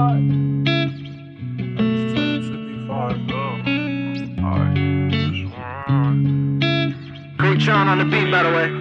Tron on the beat, by the way.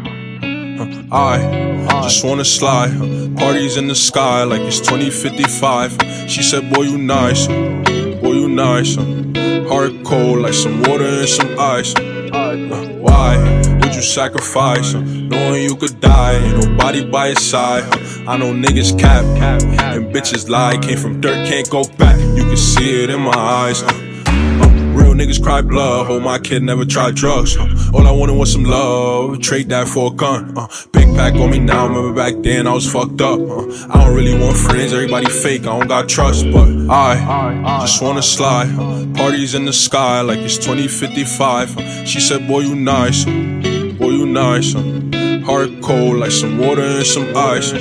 I just wanna slide. Parties in the sky like it's 2055. She said, boy, you nice. Boy, you nice. Heart cold like some water and some ice. Why would you sacrifice? Knowing you could die, ain't nobody by your side. I know niggas cap and bitches lie. Came from dirt, can't go back. You can see it in my eyes. Real niggas cry blood. Hope my kid never tried drugs. All I wanted was some love. Trade that for a gun. Big pack on me now. Remember back then I was fucked up. I don't really want friends. Everybody fake. I don't got trust. But I just wanna slide. Parties in the sky like it's 2055. She said, boy, you nice. Boy, you nice. Heart cold like some water and some ice.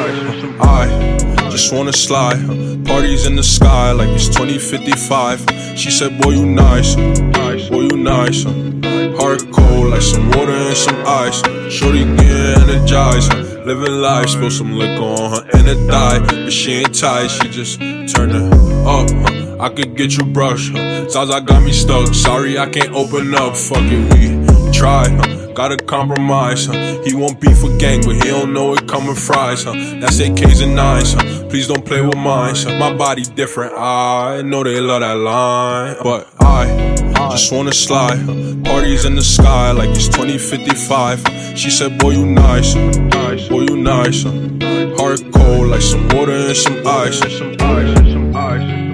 I just wanna slide. Parties in the sky like it's 2055. She said, boy, you nice. Boy, you nice. Heart cold like some water and some ice. Shorty get energized. Living life, spill some liquor on her and it died. But she ain't tight, she just turned it up. I could get you brushed. Zaza got me stuck. Sorry, I can't open up. Fuck it, we try. Gotta compromise, He won't beef with gang, but he don't know it coming fries, That's AKs and 9s, Please don't play with mine, My body different, I know they love that line. But I just wanna slide. Parties in the sky like it's 2055. She said, boy, you nice. Boy, you nice. Heart cold like some water and some ice.